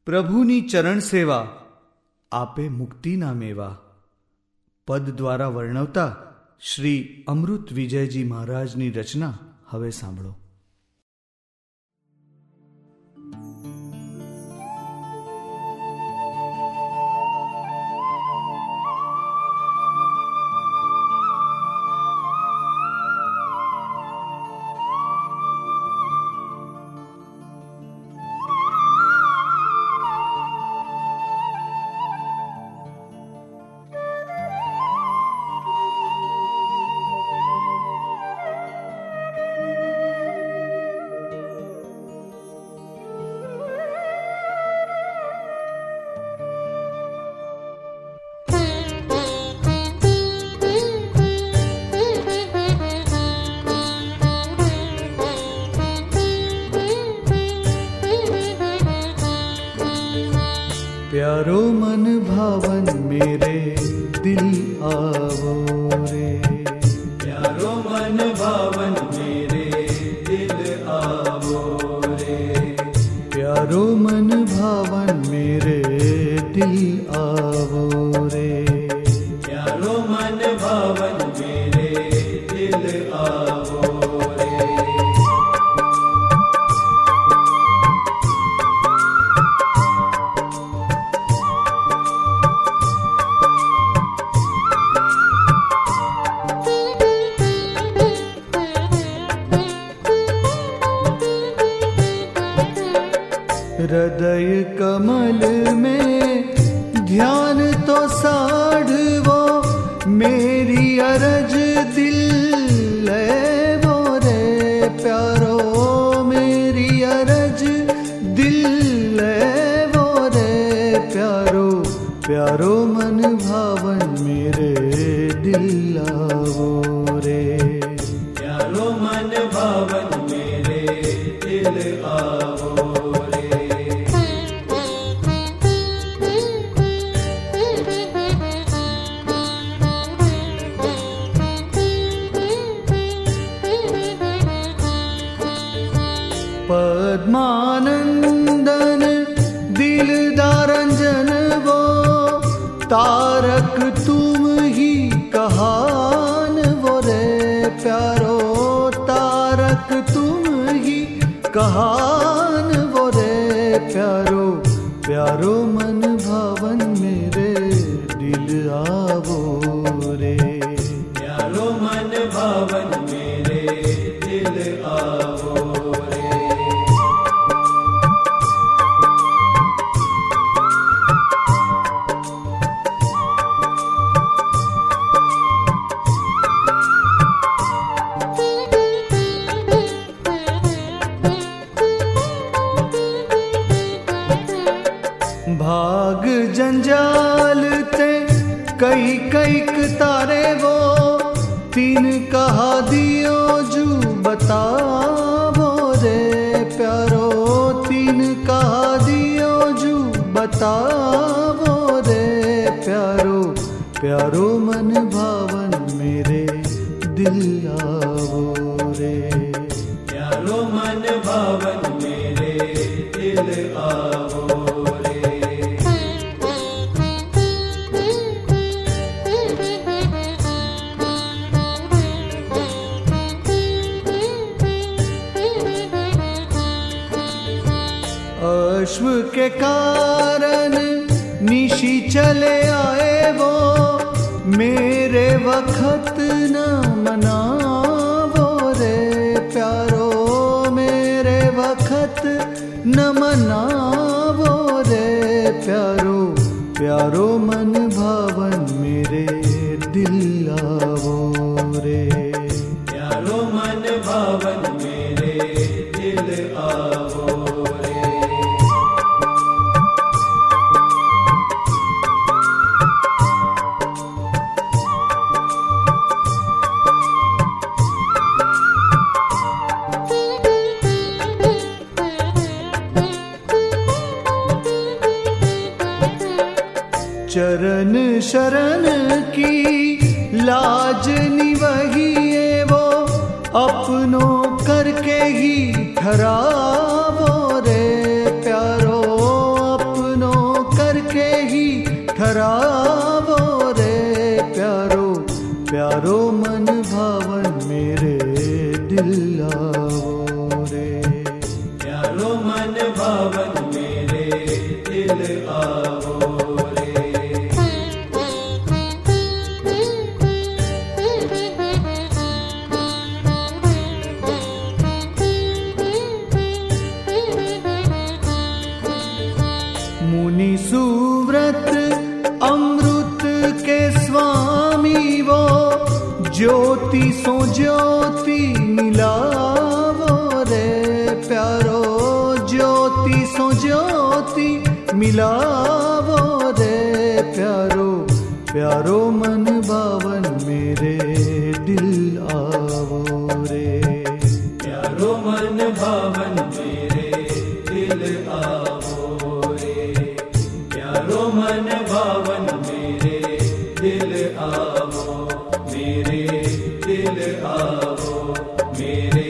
પ્રભુની ચરણ સેવા આપે મુક્તિ ના મેવા પદ દ્વારા વર્ણવતા શ્રી અમૃત વિજયજી મહારાજની રચના હવે સાંભળો. प्यारो मन भावन मेरे दिल आवो रे, प्यारो मन भावन मेरे दिल आवो रे, प्यारो मन भावन मेरे दिल आवो रे, प्यारो मन भावन मेरे दिल आवो रे. हृदय कमल में ध्यान तो साढ़वो, मेरी अरज दिल ले वो रे प्यारो, मेरी अरज दिल ले वो रे प्यारो, प्यारो मन भावन मेरे दिल आवो रे, प्यारो मन भावन मेरे दिल आवो. पद्मानंदन दिलदारंजन वो, तारक तुम ही कहान वो रे प्यारो, तारक तुम ही कहान वो रे प्यारो, प्यारो मन भावन मेरे दिल आवो रे, प्यारो मन भावन मेरे दिल आवो. भाग जंजाल ते कई कई तारे वो, तीन कहा दियो जू बतावो रे प्यारो, तीन कहा दियो जू बतावो रे प्यारो, प्यारो मन भावन मेरे दिल आवो रे, प्यारो मन भावन मेरे दिल आवो. अश्व के कारण निशी चले आए वो, मेरे वक्त न मनावो रे प्यारो, मेरे वक्त न मनावो रे प्यारो, प्यारो मन भावन मेरे दिल आवो रे, प्यारो मन भावन मेरे दिल आवो. चरण शरण की लाज निवहिए वो, अपनों करके ही ठहरावो रे प्यारो, करावो रे प्यारो प्यारो मन भावन मेरे दिल आवो रे। प्यारो मन भावन मेरे दिल आवो रे। मुनि सुव्रत अमृत के स्वामी वो ज्योति सो ज्योति मिलावो रे प्यारो ज्योति सो ज्योति मिलावो रे प्यारो प्यारो मन भावन मेरे दिल आवो रे। प्यारो मन भावन मेरे दिल आवो रे। प्यारो मन भावन मेरे दिल आवो, मेरे दिल आवो, मेरे